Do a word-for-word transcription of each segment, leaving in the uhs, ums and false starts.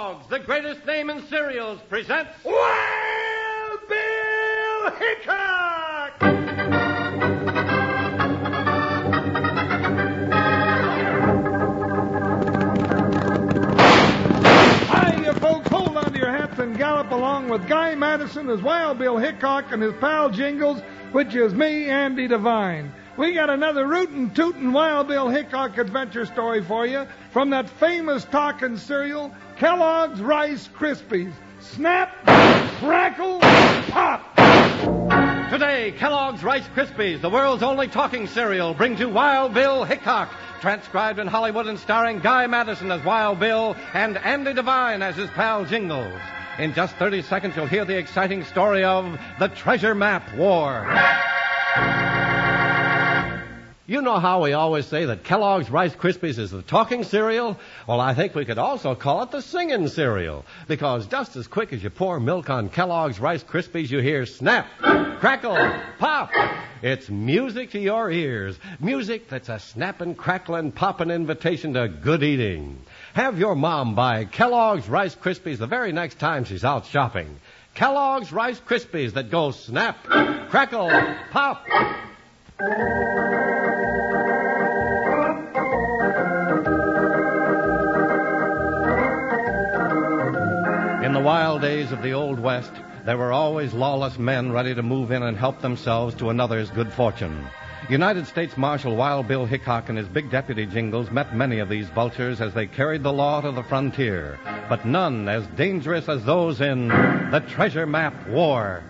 Kellogg's, the greatest name in cereals, presents Wild Bill Hickok! Hi, you folks, hold on to your hats and gallop along with Guy Madison as Wild Bill Hickok and his pal Jingles, which is me, Andy Devine. We got another rootin' tootin' Wild Bill Hickok adventure story for you from that famous talking cereal, Kellogg's Rice Krispies. Snap, crackle, pop! Today, Kellogg's Rice Krispies, the world's only talking cereal, brings you Wild Bill Hickok, transcribed in Hollywood and starring Guy Madison as Wild Bill and Andy Devine as his pal Jingles. In just thirty seconds, you'll hear the exciting story of the Treasure Map War. You know how we always say that Kellogg's Rice Krispies is the talking cereal? Well, I think we could also call it the singing cereal, because just as quick as you pour milk on Kellogg's Rice Krispies, you hear snap, crackle, pop. It's music to your ears. Music that's a snapping, crackling, popping invitation to good eating. Have your mom buy Kellogg's Rice Krispies the very next time she's out shopping. Kellogg's Rice Krispies that go snap, crackle, pop. In the wild days of the Old West, there were always lawless men ready to move in and help themselves to another's good fortune. United States Marshal Wild Bill Hickok and his big deputy Jingles met many of these vultures as they carried the law to the frontier, but none as dangerous as those in the Treasure Map War.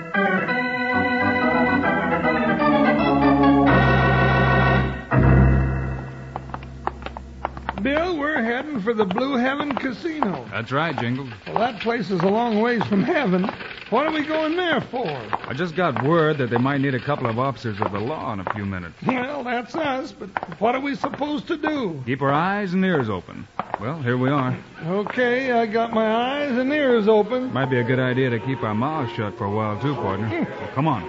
Bill, we're heading for the Blue Heaven Casino. That's right, Jingles. Well, that place is a long ways from heaven. What are we going there for? I just got word that they might need a couple of officers of the law in a few minutes. Well, that's us, but what are we supposed to do? Keep our eyes and ears open. Well, here we are. Okay, I got my eyes and ears open. Might be a good idea to keep our mouths shut for a while, too, partner. Well, come on.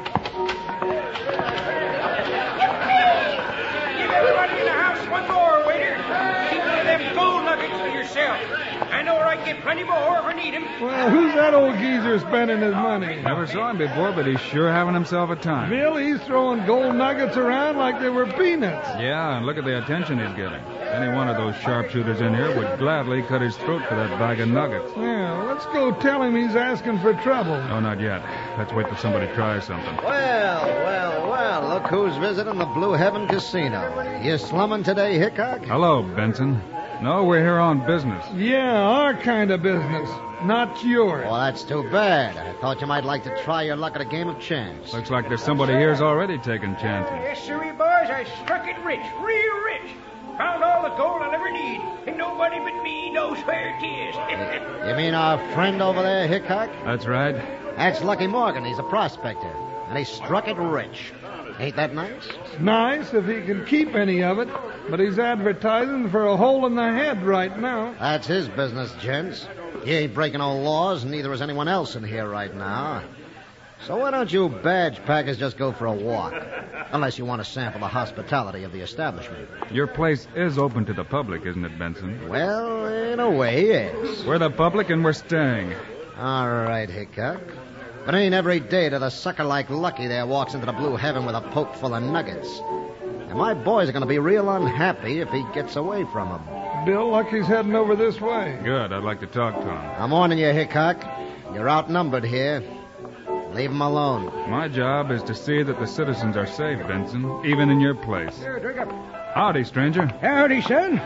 Give everybody in the house one more, waiter. Keep one of them gold nuggets for yourself. I know where I can get plenty more if I need 'em. Well, who's that old geezer spending his money? Never saw him before, but he's sure having himself a time. Bill, he's throwing gold nuggets around like they were peanuts. Yeah, and look at the attention he's getting. Any one of those sharpshooters in here would gladly cut his throat for that bag of nuggets. Yeah, let's go tell him he's asking for trouble. No, not yet. Let's wait till somebody tries something. Well, well, well, look who's visiting the Blue Heaven Casino. You slumming today, Hickok? Hello, Benson. No, we're here on business. Yeah, our kind of business, not yours. Well, that's too bad. I thought you might like to try your luck at a game of chance. Looks like there's somebody here's already taking chances. Yes, sirree, boys. I struck it rich, real rich. Found all the gold I'll ever need, and nobody but me knows where it is. You mean our friend over there, Hickok? That's right. That's Lucky Morgan. He's a prospector, and he struck it rich. Ain't that nice? Nice if he can keep any of it, but he's advertising for a hole in the head right now. That's his business, gents. He ain't breaking no laws, and neither is anyone else in here right now. So why don't you badge packers just go for a walk? Unless you want to sample the hospitality of the establishment. Your place is open to the public, isn't it, Benson? Well, in a way, yes. We're the public and we're staying. All right, Hickok. But it ain't every day that a sucker like Lucky there walks into the Blue Heaven with a poke full of nuggets. And my boys are going to be real unhappy if he gets away from them. Bill, Lucky's heading over this way. Good. I'd like to talk to him. I'm warning you, Hickok. You're outnumbered here. Leave him alone. My job is to see that the citizens are safe, Benson, even in your place. Here, drink up. Howdy, stranger. Howdy, son.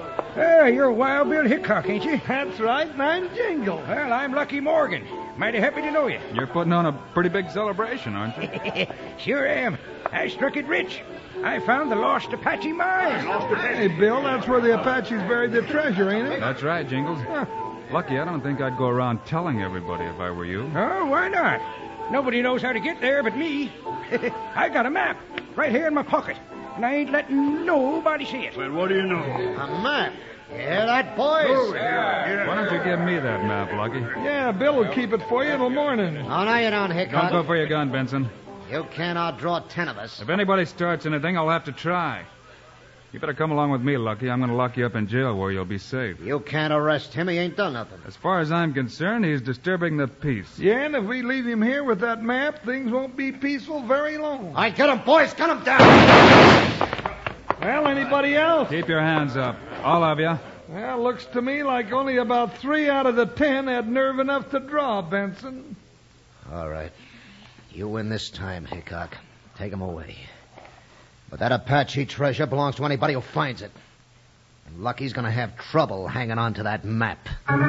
Oh, you're Wild Bill Hickok, ain't you? That's right, and I'm Jingle. Well, I'm Lucky Morgan. Mighty happy to know you. You're putting on a pretty big celebration, aren't you? Sure am. I struck it rich. I found the lost Apache mine. Hey, Bill, that's where the Apaches buried the treasure, ain't it? That's right, Jingles. Huh. Lucky, I don't think I'd go around telling everybody if I were you. Oh, why not? Nobody knows how to get there but me. I got a map right here in my pocket, and I ain't letting nobody see it. Well, what do you know? A map. You hear that, boys? Oh, yeah, Why don't you give me that map, Lucky? Yeah, Bill will keep it for you till morning. Oh, no, you don't, Don't Hickok. go for your gun, Benson. You can't outdraw ten of us. If anybody starts anything, I'll have to try. You better come along with me, Lucky. I'm going to lock you up in jail where you'll be safe. You can't arrest him. He ain't done nothing. As far as I'm concerned, he's disturbing the peace. Yeah, and if we leave him here with that map, things won't be peaceful very long. All right, get him, boys. Cut him down. Well, anybody else? Keep your hands up. All of you. Well, looks to me like only about three out of the ten had nerve enough to draw, Benson. All right. You win this time, Hickok. Take him away. But that Apache treasure belongs to anybody who finds it. And Lucky's going to have trouble hanging on to that map.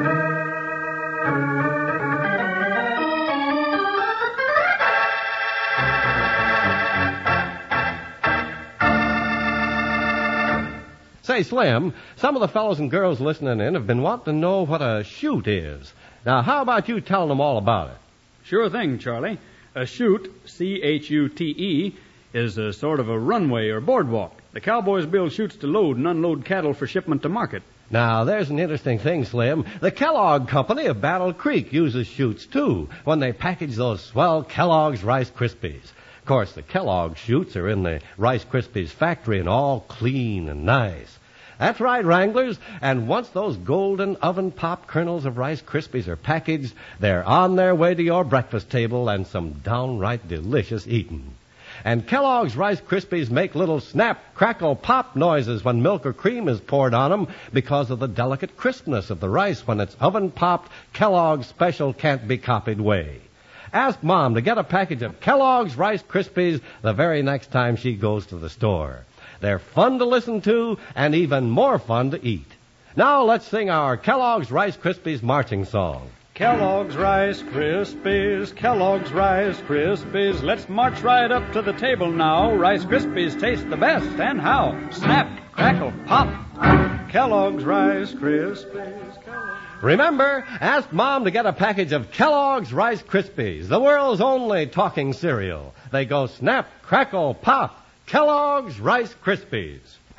Say, Slim, some of the fellows and girls listening in have been wanting to know what a chute is. Now, how about you telling them all about it? Sure thing, Charlie. A chute, C H U T E, is a sort of a runway or boardwalk. The cowboys build chutes to load and unload cattle for shipment to market. Now, there's an interesting thing, Slim. The Kellogg Company of Battle Creek uses chutes, too, when they package those swell Kellogg's Rice Krispies. Of course, the Kellogg chutes are in the Rice Krispies factory and all clean and nice. That's right, Wranglers. And once those golden oven-popped kernels of Rice Krispies are packaged, they're on their way to your breakfast table and some downright delicious eating. And Kellogg's Rice Krispies make little snap, crackle, pop noises when milk or cream is poured on them because of the delicate crispness of the rice when it's oven-popped Kellogg's special can't-be-copied way. Ask Mom to get a package of Kellogg's Rice Krispies the very next time she goes to the store. They're fun to listen to and even more fun to eat. Now let's sing our Kellogg's Rice Krispies marching song. Kellogg's Rice Krispies, Kellogg's Rice Krispies. Let's march right up to the table now. Rice Krispies taste the best, and how? Snap, crackle, pop. Kellogg's Rice Krispies. Kellogg's... Remember, ask Mom to get a package of Kellogg's Rice Krispies, the world's only talking cereal. They go snap, crackle, pop. Kellogg's Rice Krispies.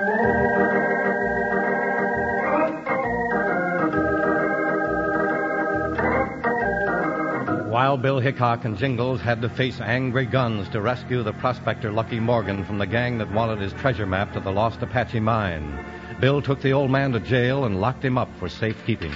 Wild Bill Hickok and Jingles had to face angry guns to rescue the prospector Lucky Morgan from the gang that wanted his treasure map to the lost Apache mine. Bill took the old man to jail and locked him up for safekeeping.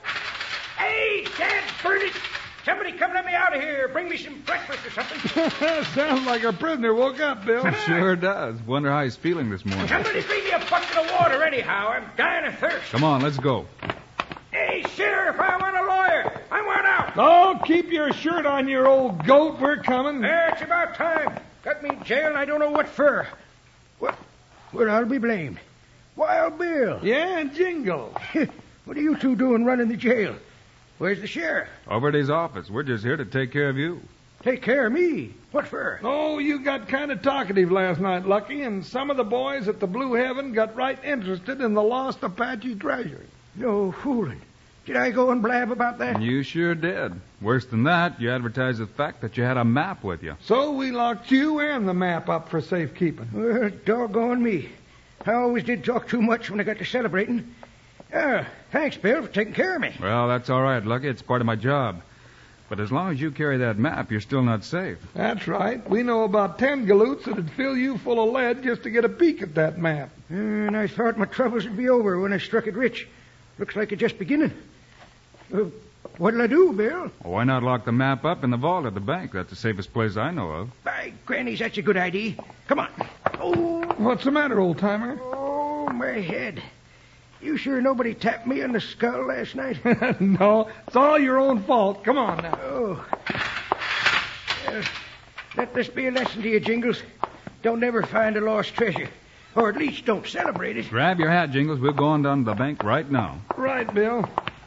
Hey, Dad, burn it! Somebody come let me out of here. Bring me some breakfast or something. Sounds like our prisoner woke up, Bill. Sure does. Wonder how he's feeling this morning. Somebody bring me a bucket of water anyhow. I'm dying of thirst. Come on, let's go. Hey, Sheriff, I want a lawyer. I want out. Oh, keep your shirt on, you old goat. We're coming. There, it's about time. Got me in jail and I don't know what for. What? Well, I'll be blamed. Wild Bill. Yeah, and Jingle. What are you two doing running the jail? Where's the sheriff? Over at his office. We're just here to take care of you. Take care of me? What for? Oh, you got kind of talkative last night, Lucky, and some of the boys at the Blue Heaven got right interested in the lost Apache treasure. No fooling. Did I go and blab about that? You sure did. Worse than that, you advertised the fact that you had a map with you. So we locked you and the map up for safekeeping. Well, doggone me. I always did talk too much when I got to celebrating. Ah, thanks, Bill, for taking care of me. Well, that's all right, Lucky. It's part of my job. But as long as you carry that map, you're still not safe. That's right. We know about ten galoots that'd fill you full of lead just to get a peek at that map. And I thought my troubles would be over when I struck it rich. Looks like it's just beginning. Uh, what'll I do, Bill? Well, why not lock the map up in the vault at the bank? That's the safest place I know of. By grannies, that's a good idea. Come on. Oh, What's the matter, old-timer? oh, my head. You sure nobody tapped me on the skull last night? No, it's all your own fault. Come on now. Oh. Uh, let this be a lesson to you, Jingles. Don't never find a lost treasure. Or at least don't celebrate it. Grab your hat, Jingles. We're going down to the bank right now. Right, Bill.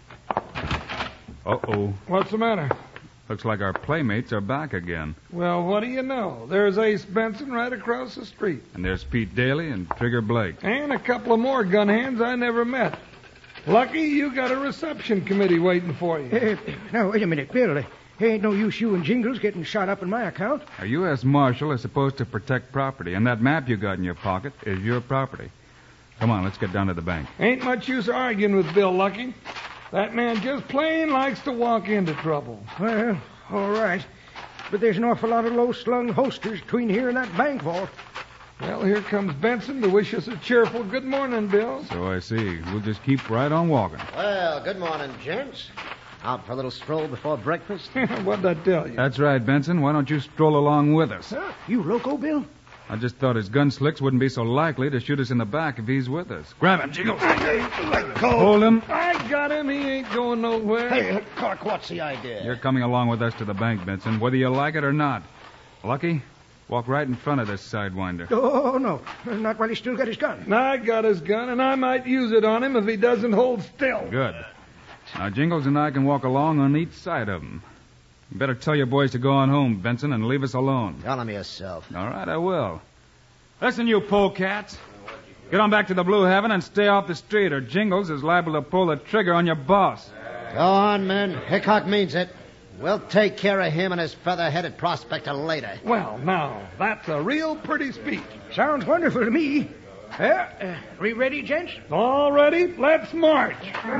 Uh-oh. What's the matter? Looks like our playmates are back again. Well, what do you know? There's Ace Benson right across the street. And there's Pete Daly and Trigger Blake. And a couple of more gun hands I never met. Lucky you got a reception committee waiting for you. Uh, now, wait a minute, Bill. There ain't no use you and Jingles getting shot up in my account. A U S Marshal is supposed to protect property, and that map you got in your pocket is your property. Come on, let's get down to the bank. Ain't much use arguing with Bill, Lucky. That man just plain likes to walk into trouble. Well, all right. But there's an awful lot of low-slung holsters between here and that bank vault. Well, here comes Benson to wish us a cheerful good morning, Bill. So I see. We'll just keep right on walking. Well, good morning, gents. Out for a little stroll before breakfast? What'd I tell you? That's right, Benson. Why don't you stroll along with us? Huh? You loco, Bill? I just thought his gun slicks wouldn't be so likely to shoot us in the back if he's with us. Grab him, Jingles. Let go. Hold him. I got him. He ain't going nowhere. Hey, Clark, what's the idea? You're coming along with us to the bank, Benson, whether you like it or not. Lucky, walk right in front of this sidewinder. Oh, no. Not while he's still got his gun. I got his gun, and I might use it on him if he doesn't hold still. Good. Now, Jingles and I can walk along on each side of him. You better tell your boys to go on home, Benson, and leave us alone. Tell him yourself. All right, I will. Listen, you polecats. Get on back to the Blue Heaven and stay off the street, or Jingles is liable to pull the trigger on your boss. Go on, men. Hickok means it. We'll take care of him and his feather-headed prospector later. Well, now, that's a real pretty speech. Sounds wonderful to me. Uh, uh, we ready, gents? All ready? Let's march.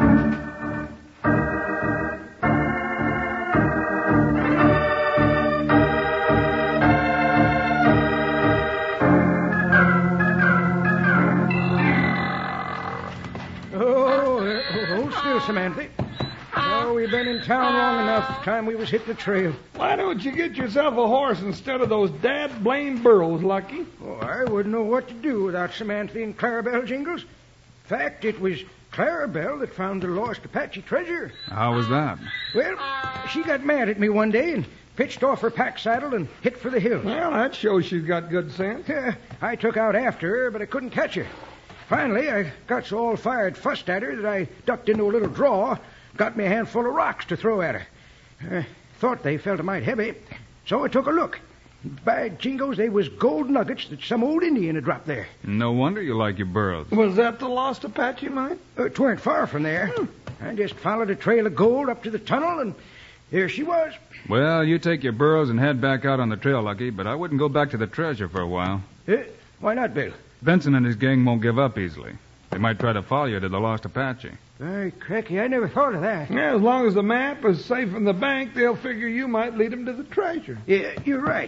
Samantha. Oh, we've been in town long enough. Time we was hitting the trail. Why don't you get yourself a horse instead of those dad blame burros, Lucky? Oh, I wouldn't know what to do without Samantha and Clarabelle, Jingles. In fact, it was Clarabelle that found the lost Apache treasure. How was that? Well, she got mad at me one day and pitched off her pack saddle and hit for the hills. Well, that shows she's got good sense. Uh, I took out after her, but I couldn't catch her. Finally, I got so all fired fussed at her that I ducked into a little draw, got me a handful of rocks to throw at her. Uh, thought they felt a mite heavy, so I took a look. By jingos, they was gold nuggets that some old Indian had dropped there. No wonder you like your burros. Was that the lost Apache mine? Uh, 'tweren't far from there. Hmm. I just followed a trail of gold up to the tunnel, and there she was. Well, you take your burros and head back out on the trail, Lucky, but I wouldn't go back to the treasure for a while. Uh, why not, Bill? Benson and his gang won't give up easily. They might try to follow you to the lost Apache. Ay, cracky, I never thought of that. Yeah, as long as the map is safe in the bank, they'll figure you might lead them to the treasure. Yeah, you're right.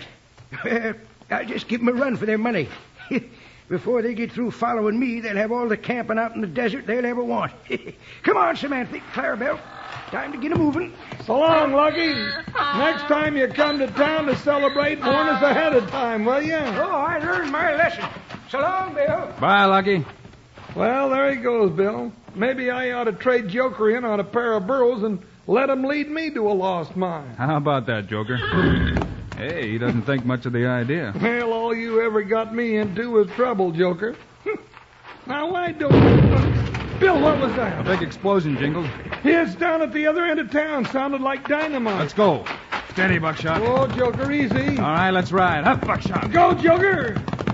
I'll just give them a run for their money. Before they get through following me, they'll have all the camping out in the desert they'll ever want. Come on, Samantha, Clarabelle. Time to get 'em moving. So long, Lucky. Next time you come to town to celebrate, warn us ahead of time, will you? Oh, I learned my lesson. So long, Bill. Bye, Lucky. Well, there he goes, Bill. Maybe I ought to trade Joker in on a pair of burros and let him lead me to a lost mine. How about that, Joker? Hey, he doesn't think much of the idea. Well, all you ever got me into was trouble, Joker. Now, why don't you... Bill, what was that? A big explosion, Jingles. It's down at the other end of town. Sounded like dynamite. Let's go. Steady, Buckshot. Oh, Joker, easy. All right, let's ride. Up, Buckshot. Go, Joker.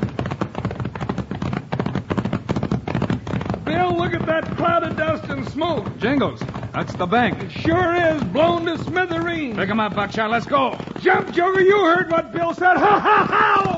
Bill, look at that cloud of dust and smoke. Jingles, that's the bank. It sure is. Blown to smithereens. Pick him up, Buckshot. Let's go. Jump, Joker. You heard what Bill said. Ha, ha, ha!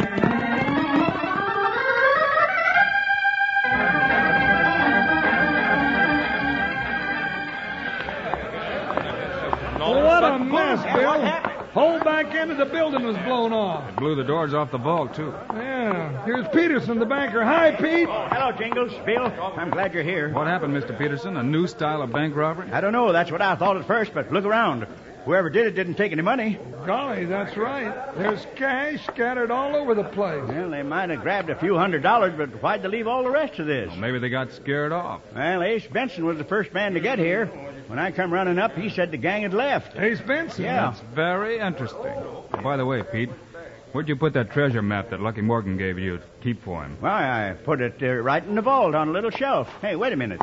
What a mess, Bill. Whole back end of the building was blown off. It blew the doors off the vault, too. Yeah. Here's Peterson, the banker. Hi, Pete. Oh, hello, Jingles. Bill, I'm glad you're here. What happened, Mister Peterson? A new style of bank robbery? I don't know. That's what I thought at first, but look around. Whoever did it didn't take any money. Golly, that's right. There's cash scattered all over the place. Well, they might have grabbed a few hundred dollars, but why'd they leave all the rest of this? Well, maybe they got scared off. Well, Ace Benson was the first man to get here. When I come running up, he said the gang had left. Ace Benson? Yeah. That's very interesting. By the way, Pete, where'd you put that treasure map that Lucky Morgan gave you to keep for him? Well, I put it uh, right in the vault on a little shelf. Hey, wait a minute.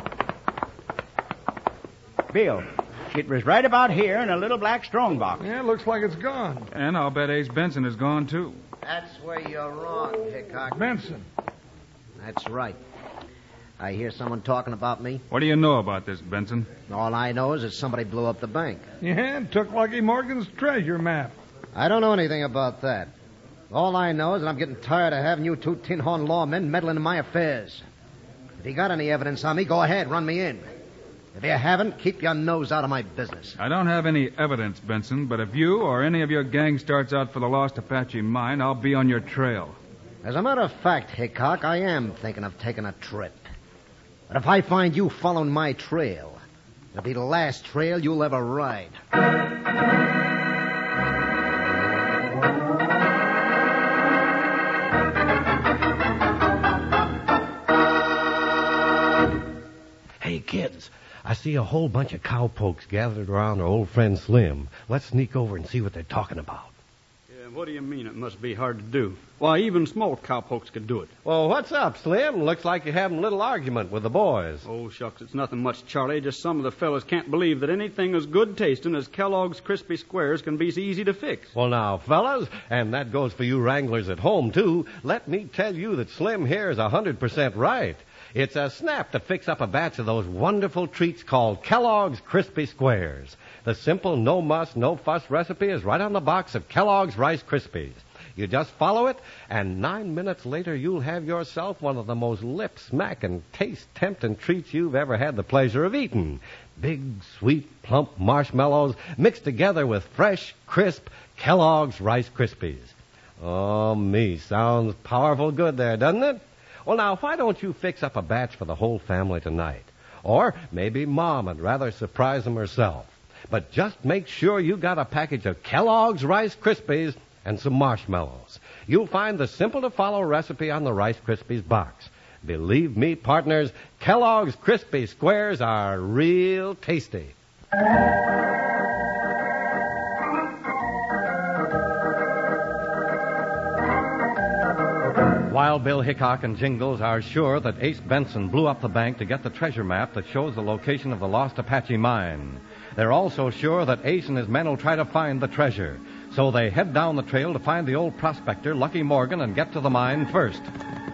Bill, it was right about here in a little black strong box. Yeah, looks like it's gone. And I'll bet Ace Benson is gone, too. That's where you're wrong, Hickok. Benson. That's right. I hear someone talking about me. What do you know about this, Benson? All I know is that somebody blew up the bank. Yeah, and took Lucky Morgan's treasure map. I don't know anything about that. All I know is that I'm getting tired of having you two tin-horn lawmen meddling in my affairs. If you got any evidence on me, go ahead, run me in. If you haven't, keep your nose out of my business. I don't have any evidence, Benson, but if you or any of your gang starts out for the lost Apache mine, I'll be on your trail. As a matter of fact, Hickok, I am thinking of taking a trip. But if I find you following my trail, it'll be the last trail you'll ever ride. Hey, kids, I see a whole bunch of cowpokes gathered around our old friend Slim. Let's sneak over and see what they're talking about. Yeah, what do you mean it must be hard to do? Why, even small cowpokes could do it. Well, what's up, Slim? Looks like you're having a little argument with the boys. Oh, shucks, it's nothing much, Charlie. Just some of the fellas can't believe that anything as good tasting as Kellogg's Crispy Squares can be so easy to fix. Well, now, fellas, and that goes for you wranglers at home, too, let me tell you that Slim here is one hundred percent right. It's a snap to fix up a batch of those wonderful treats called Kellogg's Crispy Squares. The simple, no-muss, no-fuss recipe is right on the box of Kellogg's Rice Krispies. You just follow it, and nine minutes later you'll have yourself one of the most lip-smacking, taste-tempting treats you've ever had the pleasure of eating. Big, sweet, plump marshmallows mixed together with fresh, crisp Kellogg's Rice Krispies. Oh, me, sounds powerful good there, doesn't it? Well, now, why don't you fix up a batch for the whole family tonight? Or maybe Mom would rather surprise them herself. But just make sure you got a package of Kellogg's Rice Krispies and some marshmallows. You'll find the simple-to-follow recipe on the Rice Krispies box. Believe me, partners, Kellogg's Crispy Squares are real tasty. Wild Bill Hickok and Jingles are sure that Ace Benson blew up the bank to get the treasure map that shows the location of the lost Apache mine. They're also sure that Ace and his men will try to find the treasure. So they head down the trail to find the old prospector, Lucky Morgan, and get to the mine first.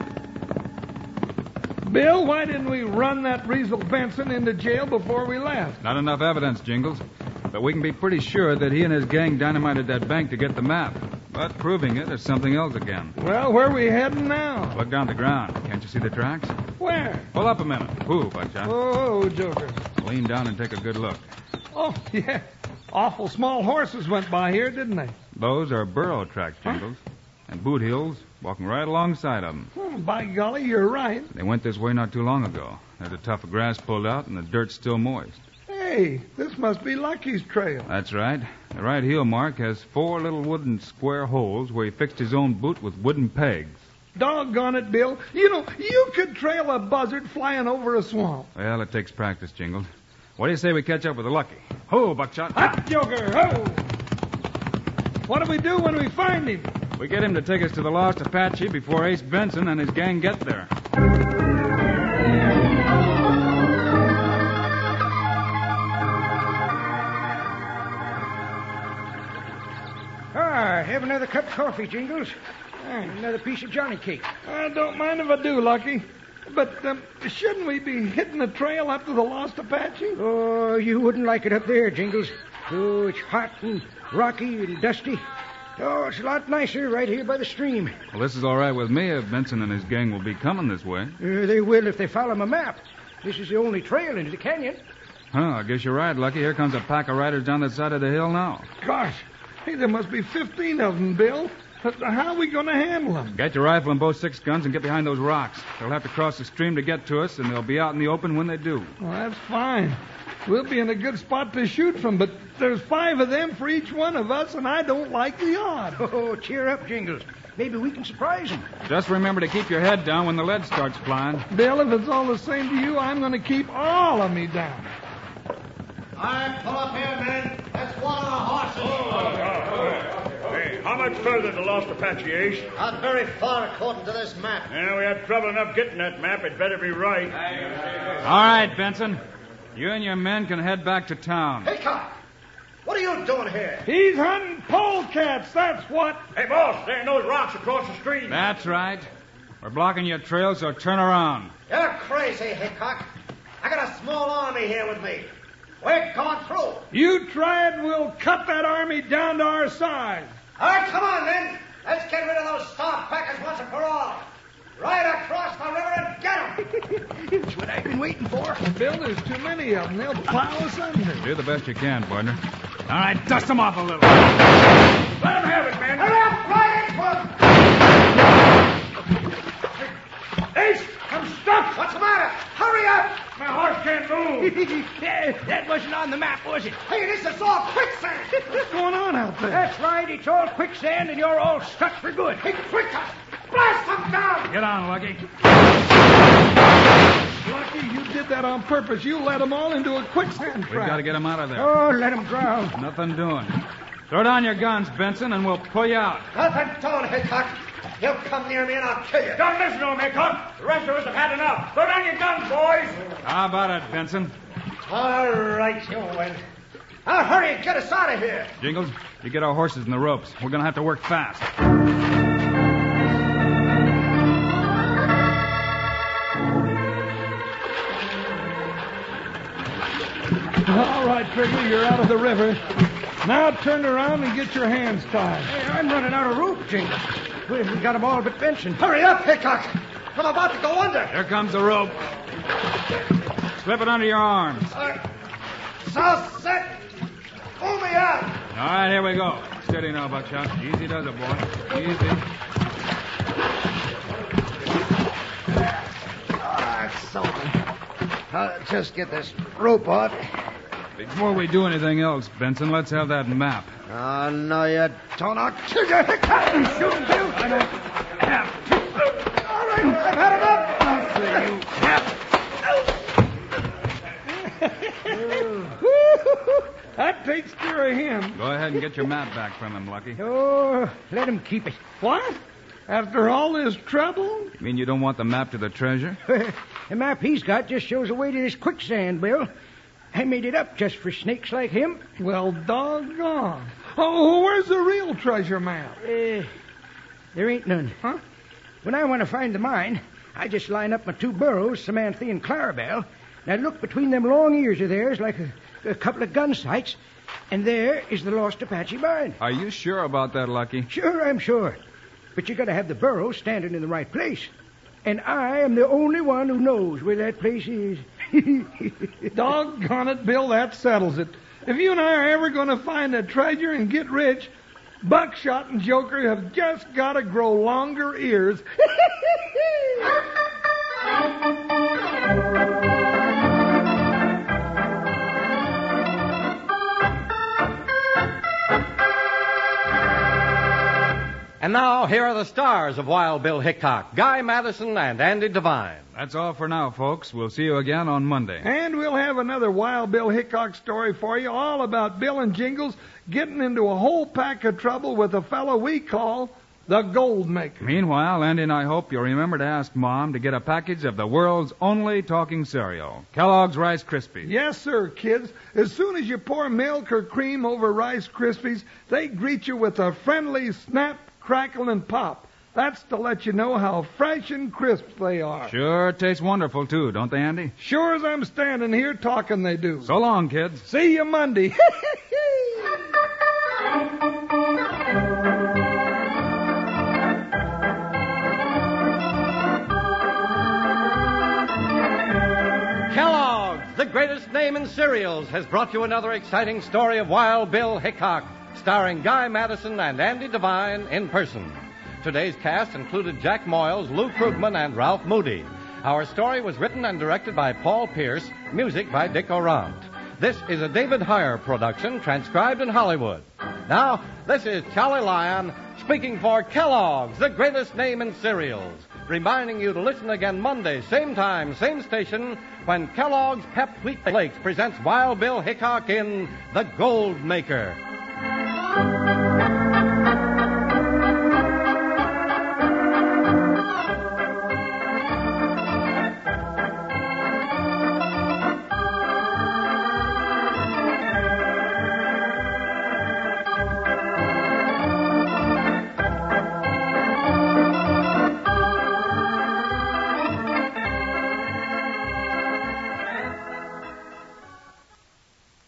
Bill, why didn't we run that Riesel Benson into jail before we left? Not enough evidence, Jingles. But we can be pretty sure that he and his gang dynamited that bank to get the map. But proving it is something else again. Well, where are we heading now? Look down the ground. Can't you see the tracks? Where? Pull up a minute. Who, Buckshot? Oh, Joker. Lean down and take a good look. Oh, yeah. Awful small horses went by here, didn't they? Those are burro tracks, Jingles. Huh? And Boot Hills walking right alongside of them. Oh, by golly, you're right. They went this way not too long ago. There's a tuft of grass pulled out and the dirt's still moist. Hey, this must be Lucky's trail. That's right. The right heel mark has four little wooden square holes where he fixed his own boot with wooden pegs. Doggone it, Bill. You know, you could trail a buzzard flying over a swamp. Well, it takes practice, Jingles. What do you say we catch up with the Lucky? Ho, Buckshot. Hot, Joker, ho! What do we do when we find him? We get him to take us to the lost Apache before Ace Benson and his gang get there. Ah, have another cup of coffee, Jingles. And another piece of Johnny cake. I don't mind if I do, Lucky. But um, shouldn't we be hitting the trail up to the lost Apache? Oh, you wouldn't like it up there, Jingles. Oh, it's hot and rocky and dusty. Oh, it's a lot nicer right here by the stream. Well, this is all right with me if Benson and his gang will be coming this way. Uh, they will if they follow my map. This is the only trail into the canyon. Huh, I guess you're right, Lucky. Here comes a pack of riders down that side of the hill now. Gosh, hey, there must be fifteen of them, Bill. How are we going to handle them? Get your rifle and both six guns and get behind those rocks. They'll have to cross the stream to get to us, and they'll be out in the open when they do. Well, that's fine. We'll be in a good spot to shoot from, but there's five of them for each one of us, and I don't like the odds. Oh, cheer up, Jingles. Maybe we can surprise them. Just remember to keep your head down when the lead starts flying. Bill, if it's all the same to you, I'm going to keep all of me down. All right, pull up here, men. Let's water the horses. Oh, oh, oh. Hey, how much further to Lost Apache, Ace? Not very far, according to this map. Yeah, we had trouble enough getting that map. It better be right. All right, Benson. You and your men can head back to town. Hey, Cock! What are you doing here? He's hunting polecats, that's what. Hey, boss, there are those rocks across the stream. That's right. We're blocking your trail, so turn around. You're crazy, Hickok. I got a small army here with me. We're going through. You try it, we'll cut that army down to our size. All right, come on, then. Let's get rid of those star packers once and for all. Right across the river and get them. It's what I've been waiting for. Bill, there's too many of them. They'll plow us under. Do the best you can, partner. All right, dust them off a little. Let them have it, man. Hurry up, right into them. What's the matter? Hurry up! My horse can't move. That wasn't on the map, was it? Hey, this is all quicksand. What's going on out there? That's right. It's all quicksand, and you're all stuck for good. Hey, quicker! Blast them down! Get on, Lucky. Lucky, you did that on purpose. You led them all into a quicksand trap. We've got to get them out of there. Oh, let them drown. Nothing doing. Throw down your guns, Benson, and we'll pull you out. Nothing doing, Hickok. You'll come near me and I'll kill you. Don't listen to him, Hickok. The rest of us have had enough. Throw down your guns, boys. How about it, Benson? All right, you win. Now hurry and get us out of here. Jingles, you get our horses and the ropes. We're going to have to work fast. All right, Trigger, you're out of the river. Now turn around and get your hands tied. Hey, I'm running out of rope, Jingles. We we got them all but Benson. Hurry up, Hickok. I'm about to go under. Here comes the rope. Slip it under your arms. Uh, south set. Pull me out. All right, here we go. Steady now, Buckshot. Easy does it, boy. Easy. All right, so I'll just get this rope off. Before we do anything else, Benson, let's have that map. Oh, no, you don't. I'll kill you, Hickok. Shoot him, Bill. I don't have to. All right, I've had enough. I'll see you have. That takes care of him. Go ahead and get your map back from him, Lucky. Oh, let him keep it. What? After all this trouble? You mean you don't want the map to the treasure? The map he's got just shows the way to this quicksand, Bill. I made it up just for snakes like him. Well, doggone. Oh, where's the real treasure map? Uh, there ain't none. Huh? When I want to find the mine, I just line up my two burros, Samantha and Clarabelle, and I look between them long ears of theirs like a, a couple of gun sights, and there is the lost Apache mine. Are you sure about that, Lucky? Sure, I'm sure. But you got to have the burro standing in the right place. And I am the only one who knows where that place is. Doggone it, Bill, that settles it. If you and I are ever going to find a treasure and get rich, Buckshot and Joker have just got to grow longer ears. And now, here are the stars of Wild Bill Hickok, Guy Madison and Andy Devine. That's all for now, folks. We'll see you again on Monday. And we'll have another Wild Bill Hickok story for you, all about Bill and Jingles getting into a whole pack of trouble with a fellow we call the Gold Maker. Meanwhile, Andy and I hope you'll remember to ask Mom to get a package of the world's only talking cereal, Kellogg's Rice Krispies. Yes, sir, kids. As soon as you pour milk or cream over Rice Krispies, they greet you with a friendly snap, crackle, and pop. That's to let you know how fresh and crisp they are. Sure tastes wonderful, too, don't they, Andy? Sure as I'm standing here talking, they do. So long, kids. See you Monday. Kellogg's, the greatest name in cereals, has brought you another exciting story of Wild Bill Hickok, starring Guy Madison and Andy Devine in person. Today's cast included Jack Moyles, Lou Krugman, and Ralph Moody. Our story was written and directed by Paul Pierce, music by Dick Orant. This is a David Heyer production, transcribed in Hollywood. Now, this is Charlie Lyon speaking for Kellogg's, the greatest name in cereals, reminding you to listen again Monday, same time, same station, when Kellogg's Pep Wheat Flakes presents Wild Bill Hickok in The Gold Maker.